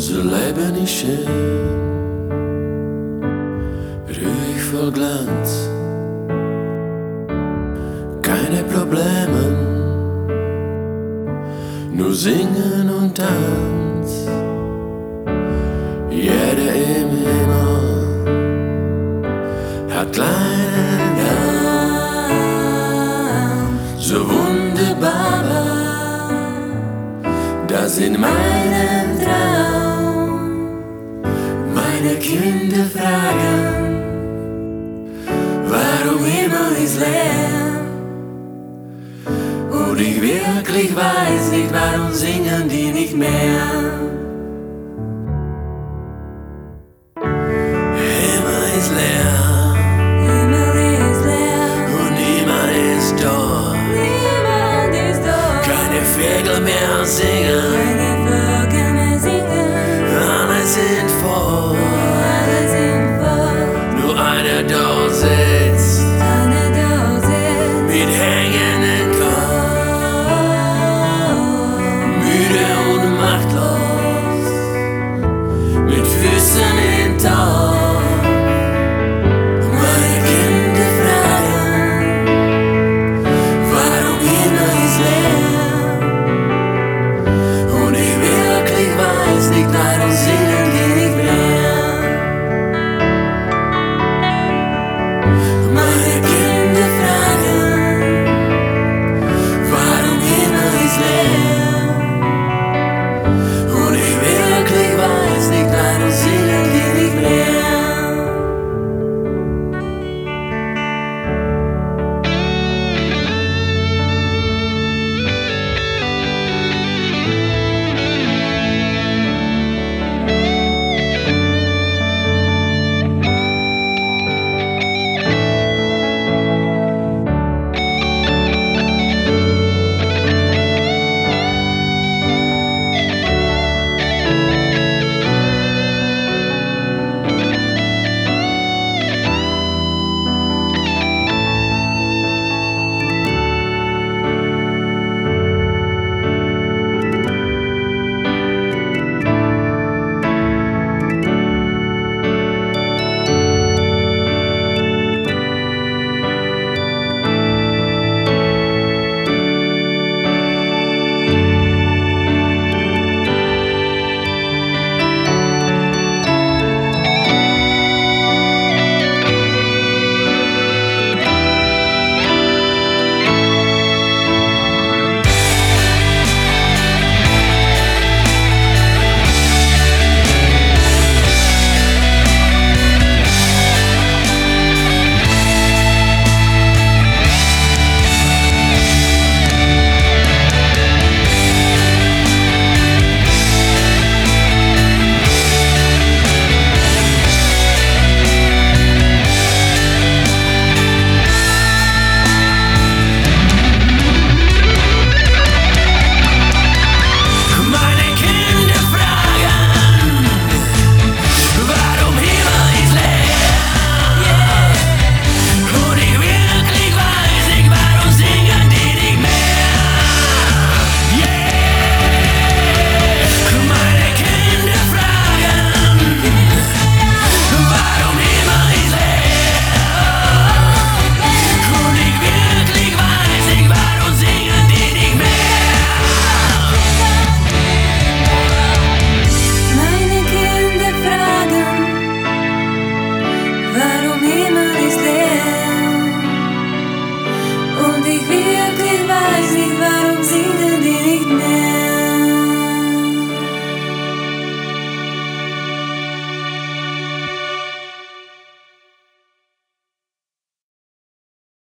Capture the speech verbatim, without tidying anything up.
So Leben ist schön, ruhig voll Glanz, keine Probleme, nur Singen und Tanz. Jeder im Himmel hat kleinen Namen, so wunderbar war das in meinem Traum. Meine Kinder fragen, warum Himmel ist leer? Und ich wirklich weiß nicht, warum singen die nicht mehr. Himmel ist leer, Himmel ist leer, und niemand ist da. niemand ist da. Keine Vögel mehr singen.